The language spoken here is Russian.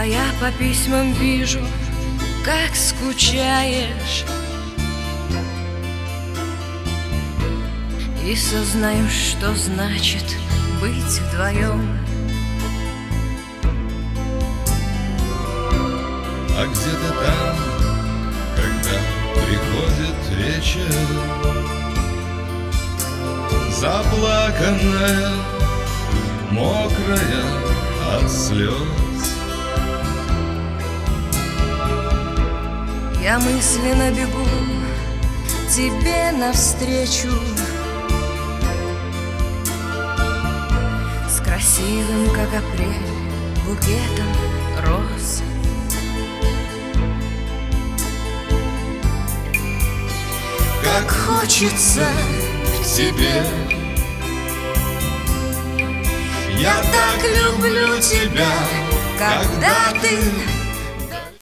А я по письмам вижу, как скучаешь, и сознаю, что значит быть вдвоем. А где-то там, когда приходит вечер, заплаканная, мокрая от слез, я мысленно бегу тебе навстречу с красивым, как апрель, букетом роз. как хочется к тебе. Я так люблю тебя, когда ты